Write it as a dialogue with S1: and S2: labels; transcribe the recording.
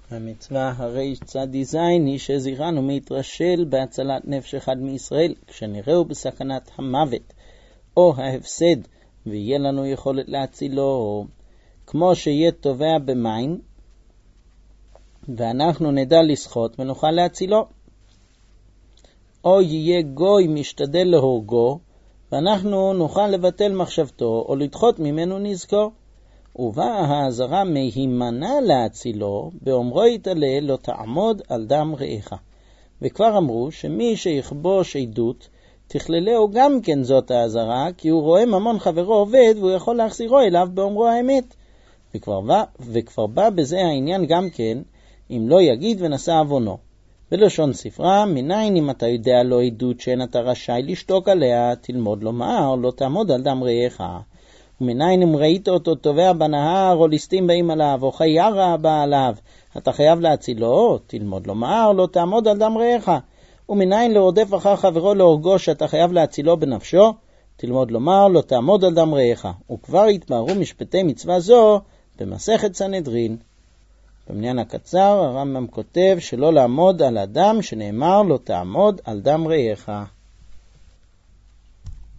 S1: המצווה הרי צדי זין היא שזירנו מתרשל בהצלת נפש אחד מישראל, כשנראהו בסכנת המוות או ההפסד, ויהיה לנו יכולת להצילו, כמו שיהיה טובע במים, ואנחנו נדע לשחות ונוכל להצילו. או יהיה גוי משתדל להורגו, ואנחנו נוכל לבטל מחשבתו או לדחות ממנו נזכו. ובאה העזרה מהימנע להצילו, באומרו יתעלה לא תעמוד על דם רעך. וכבר אמרו שמי שיכבוש עדות, תכללהו גם כן זאת העזרה, כי הוא רואה ממון חברו עובד, והוא יכול להחזירו אליו באומרו האמת. וכבר בא בזה העניין גם כן, אם לא יגיד ונשא עוונו. בלשון ספרה, מניין אם אתה יודע לא עדות שאין אתה רשאי לשתוק עליה, תלמוד לומר, לא תעמוד על דם רעך. ומניין אם ראית אותו טובע בנהר, או ליסטים באים עליו, או חיירה בא עליו, אתה חייב להצילו, תלמוד לומר, לא תעמוד על דם רעך. ומניין לרודף אחר חברו להורגו, שאתה חייב להצילו בנפשו, תלמוד לומר, לא תעמוד על דם רעך. וכבר התבהרו משפטי מצווה זו במסכת סנהדרין. במניין הקצר הרמב"ם כותב שלא לעמוד על הדם שנאמר לא תעמוד על דם רעך.